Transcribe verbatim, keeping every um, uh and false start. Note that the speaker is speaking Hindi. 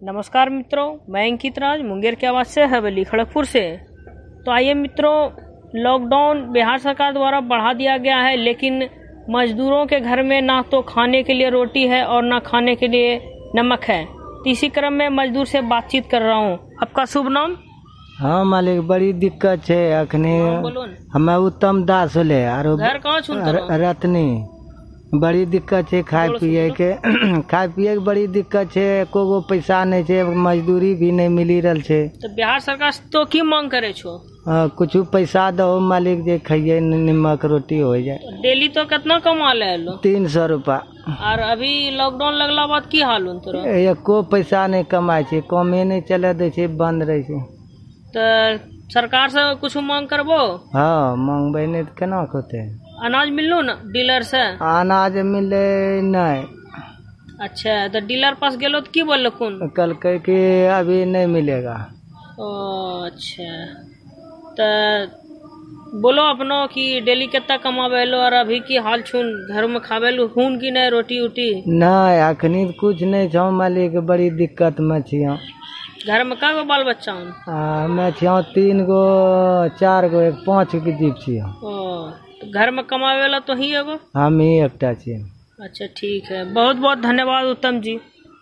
नमस्कार मित्रों, मैं अंकित राज मुंगेर के आवाज से हवेली खड़गपुर से। तो आइए मित्रों, लॉकडाउन बिहार सरकार द्वारा बढ़ा दिया गया है, लेकिन मजदूरों के घर में ना तो खाने के लिए रोटी है और ना खाने के लिए नमक है। तो इसी क्रम में मजदूर से बातचीत कर रहा हूँ। आपका शुभ नाम? हाँ मालिक, बड़ी दिक्कत है अखनी। हमें उत्तम दास होले और घर कहाँ छूट रत्नी बड़ी दिक्कत है खाए पिए के खाए पिए के बड़ी दिक्कत है। एको गो पैसा नहीं है, मजदूरी भी नहीं मिली रहा है। तो बिहार सरकार तो की मांग करे छो? कुछ पैसा दो मालिक, जे खाइए नमक रोटी हो जाए। तो डेली तो कितना कमा ले लो? तीन सौ रूपया। और अभी लॉकडाउन लगला बाद की हाल हो तोरा? एको पैसा नहीं कमाए छे, कमे नहीं चले दे छे, बंद रहे छे। तो सरकार से कुछ मांग करबो? हाँ, मांगबे नहीं तो केना होते। अनाज मिलो ना डीलर से? अनाज मिले नहीं। अच्छा, तो डीलर पास गेलो तो की बोल कौन? कल कह के अभी नहीं मिलेगा। ओ अच्छा, तो बोलो अपनो कि डेली कितना कमावे लो और अभी की हाल छून घर में खावे लो खून की नहीं रोटी उटी? नहीं, अखनी कुछ नहीं छो मालिक, बड़ी दिक्कत में छियो। घर में का गो बाल बच्चा हूँ? मैं छियो तीन गो चार गो एक पाँच के जीप छियो। ओ, तो घर में कमावे ला तो ही एगो? हम ही एकटा छियो। अच्छा ठीक है, बहुत बहुत धन्यवाद उत्तम जी।